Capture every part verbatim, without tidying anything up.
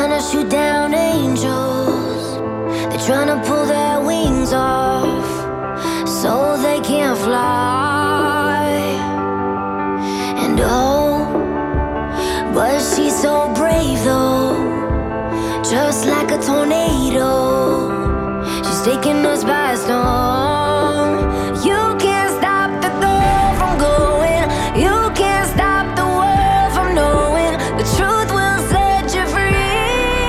trying to shoot down angels. They're trying to pull their wings off so they can't fly. And oh, but she's so brave though, just like a tornado. She's taking us by storm. You can't stop the girl from going. You can't stop the world from knowing. The truth will set you free.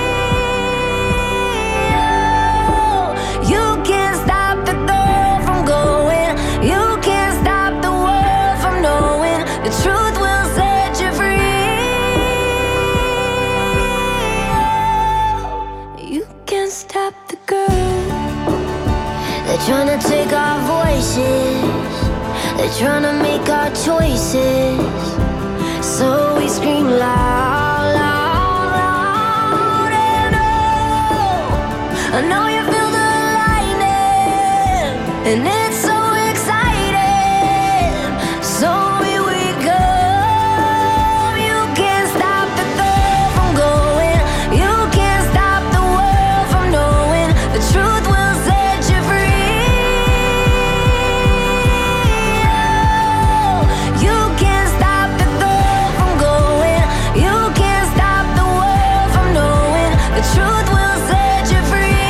Oh, you can't stop the girl from going. You can't stop the world from knowing. The truth will set you free. Oh, you can't stop the girl. They're trying to take our voices. They're trying to make our choices. So we scream loud, loud, loud. And oh, I know you feel the lightning, and it's so exciting. So here we go. You can't stop the girl from going. You can't stop the world from knowing. The truth will set you free. You can't stop the girl from going. You can't stop the world from knowing. The truth will set you free.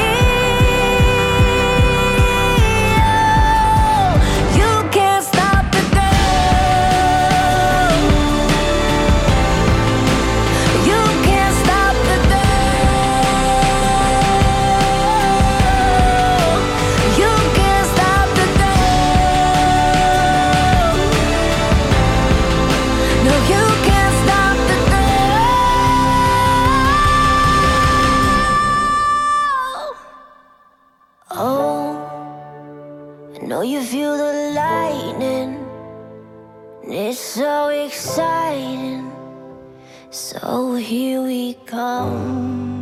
You can't stop the girl. You can't stop the girl. You can't stop the girl. No, you can't stop the girl. Oh, I know you feel the lightning, and it's so exciting. So here we come.